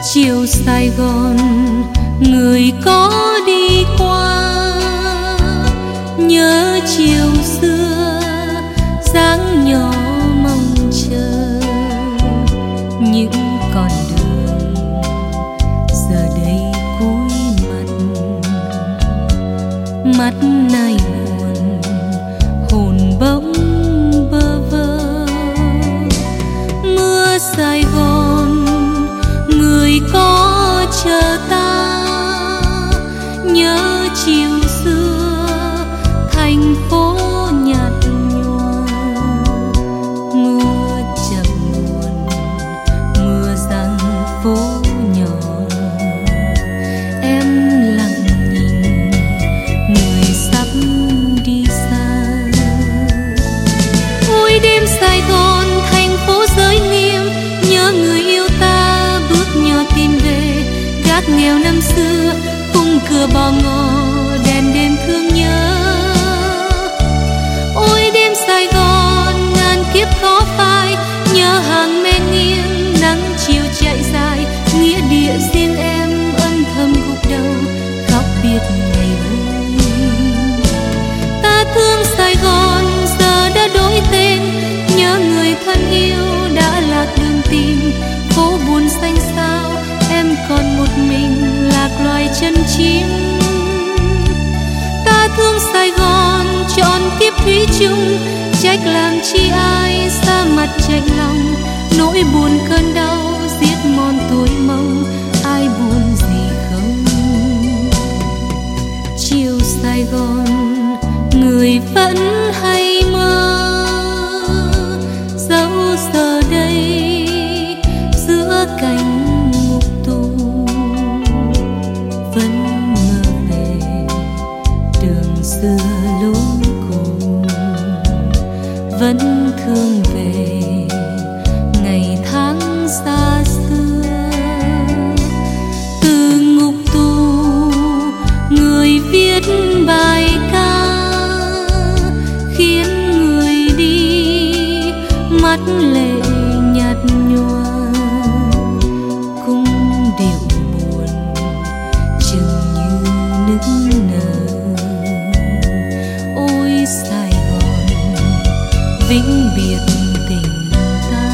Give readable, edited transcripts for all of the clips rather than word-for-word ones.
chiều Sài Gòn người có đi qua, nhớ chiều xưa dáng nhỏ mong chờ những con đường giờ đây cúi mắt nay buồn hồn bỗng bơ vơ. Mưa Sài Gòn người có chờ ta, nhớ chiều xưa thành phố nhạt nhòa. Mưa chậm buồn mưa giăng phố nhỏ, em lặng nhìn người sắp đi xa. Ôi đêm Sài Gòn thành phố giới nghiêm, nhớ người yêu ta bước nhỏ tìm về. Gác nghèo năm xưa khung cửa bò ngò, đèn đêm thương nhớ. Ôi đêm Sài Gòn ngàn kiếp khó phai, nhớ hàng men nghiêng nắng chiều chạy dài. Nghĩa địa riêng em âm thầm gục đầu khóc biệt ngày vui. Ta thương Sài Gòn giờ đã đổi tên, nhớ người thân yêu đã lạc đường tìm. Phố buồn xanh xao em còn một mình lạc loài chân chim. Ta thương Sài Gòn trọn kiếp thủy chung, trách làm chi ai xa mặt chạnh lòng. Nỗi buồn cơn đau giết mòn tuổi mong, ai buồn gì không. Chiều Sài Gòn người vẫn hay mơ, dẫu giờ đây giữa cánh ngục tù vẫn mơ về đường xưa lối cùng, vẫn thương về ngày tháng xa xưa. Từ ngục tù người viết bài ca, khiến người đi mắt lệ nhạt nhòa. Cung điệu buồn chừng như nức nở, ôi Sài Gòn vĩnh biệt tình ta.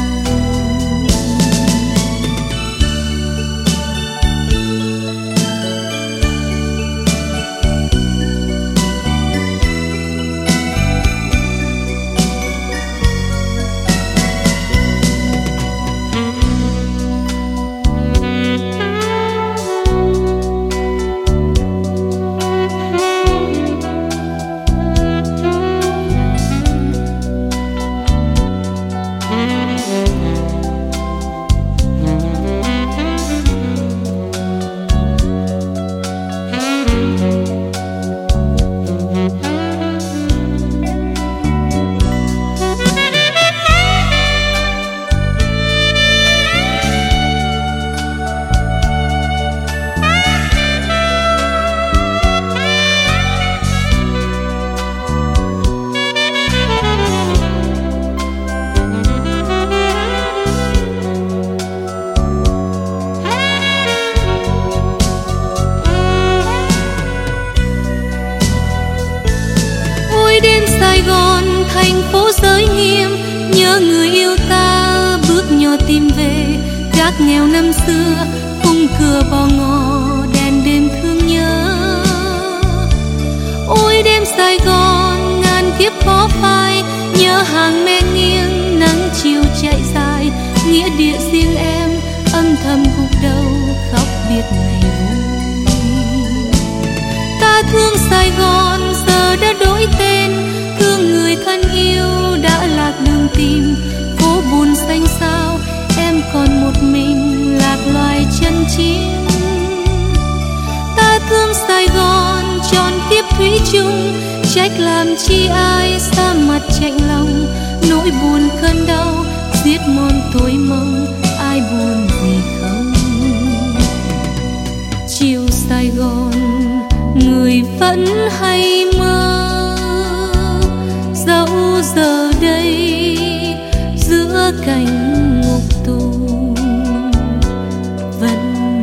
Sài Gòn thành phố giới nghiêm, nhớ người yêu ta bước nhỏ tìm về. Gác nghèo năm xưa khung cửa bò ngò, đèn đêm thương nhớ. Ôi đêm Sài Gòn ngàn kiếp khó phai, nhớ hàng men nghiêng nắng chiều chạy dài. Nghĩa địa riêng em âm thầm gục đầu khóc biệt ngày vui. Ta thương Sài Gòn giờ đã đổi tên, thương người thân yêu đã lạc đường tìm. Phố buồn xanh xao em còn một mình lạc loài chân chim. Ta thương Sài Gòn trọn kiếp thủy chung, trách làm chi ai xa mặt chạnh lòng. Nỗi buồn cơn đau giết mòn tuổi mong, ai buồn gì không. Chiều Sài Gòn người vẫn hay mơ, dẫu giờ đây giữa cánh ngục tù vẫn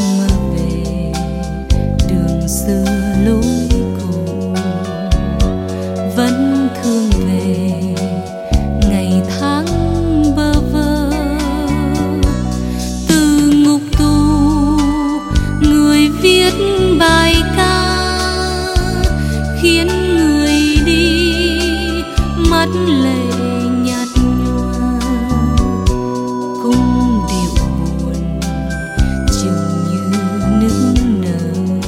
mắt lệ nhạt nhòa, cung điệu buồn chừng như nước nở.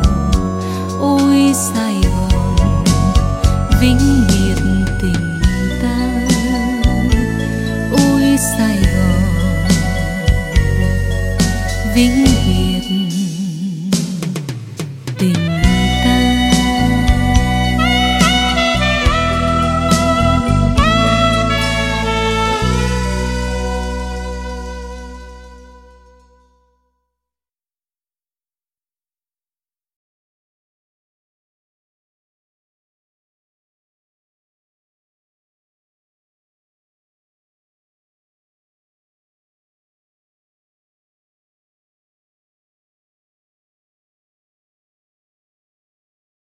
Ôi Sài Gòn vĩnh biệt tình ta, ôi Sài Gòn vĩnh biệt tình